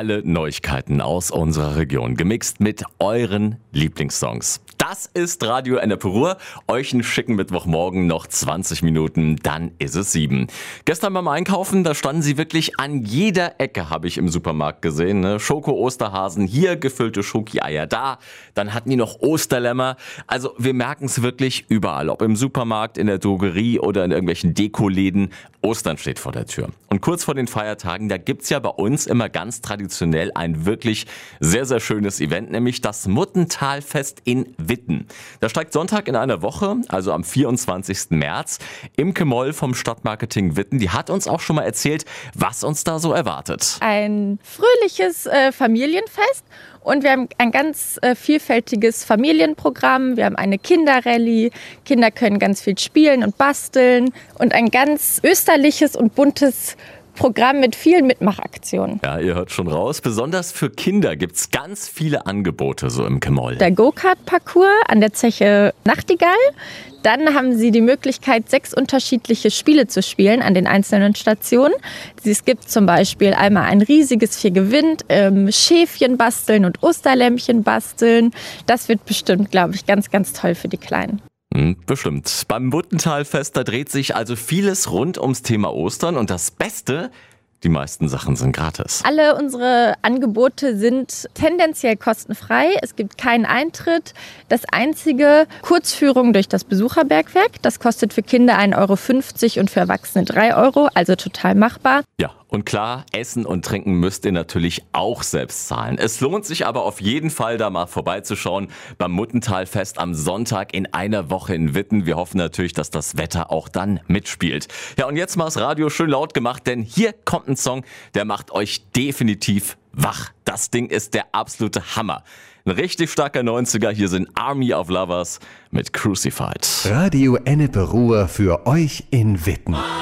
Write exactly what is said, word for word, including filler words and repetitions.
alle Neuigkeiten aus unserer Region, gemixt mit euren Lieblingssongs. Das ist Radio Ennepe-Ruhr. Euch einen schicken Mittwochmorgen, noch zwanzig Minuten, dann ist es sieben. Gestern beim Einkaufen, da standen sie wirklich an jeder Ecke, habe ich im Supermarkt gesehen. Ne? Schoko-Osterhasen, hier gefüllte Schoki-Eier da. Dann hatten die noch Osterlämmer. Also wir merken es wirklich überall, ob im Supermarkt, in der Drogerie oder in irgendwelchen Dekoläden. Ostern steht vor der Tür. Und kurz vor den Feiertagen, da gibt's ja bei uns immer ganz traditionell ein wirklich sehr, sehr schönes Event, nämlich das Muttentalfest in Witten. Das steigt Sonntag in einer Woche, also am vierundzwanzigsten März. Imke Moll vom Stadtmarketing Witten, die hat uns auch schon mal erzählt, was uns da so erwartet. Ein fröhliches äh, Familienfest. Und wir haben ein ganz äh, vielfältiges Familienprogramm. Wir haben eine Kinderrallye. Kinder können ganz viel spielen und basteln. Und ein ganz österliches und buntes Programm mit vielen Mitmachaktionen. Ja, ihr hört schon raus. Besonders für Kinder gibt's ganz viele Angebote so im Kemoll. Der Go-Kart-Parcours an der Zeche Nachtigall. Dann haben Sie die Möglichkeit, sechs unterschiedliche Spiele zu spielen an den einzelnen Stationen. Es gibt zum Beispiel einmal ein riesiges Vier gewinnt, ähm, Schäfchen basteln und Osterlämmchen basteln. Das wird bestimmt, glaube ich, ganz, ganz toll für die Kleinen. Bestimmt. Beim Muttentalfest, da dreht sich also vieles rund ums Thema Ostern und das Beste, die meisten Sachen sind gratis. Alle unsere Angebote sind tendenziell kostenfrei. Es gibt keinen Eintritt. Das einzige, Kurzführung durch das Besucherbergwerk. Das kostet für Kinder ein Euro fünfzig und für Erwachsene drei Euro, also total machbar. Ja, und klar, Essen und Trinken müsst ihr natürlich auch selbst zahlen. Es lohnt sich aber auf jeden Fall, da mal vorbeizuschauen beim Muttentalfest am Sonntag in einer Woche in Witten. Wir hoffen natürlich, dass das Wetter auch dann mitspielt. Ja, und jetzt mal das Radio schön laut gemacht, denn hier kommt ein Song, der macht euch definitiv wach. Das Ding ist der absolute Hammer. Ein richtig starker neunziger, hier sind Army of Lovers mit Crucified. Radio Ennepe-Ruhr für euch in Witten.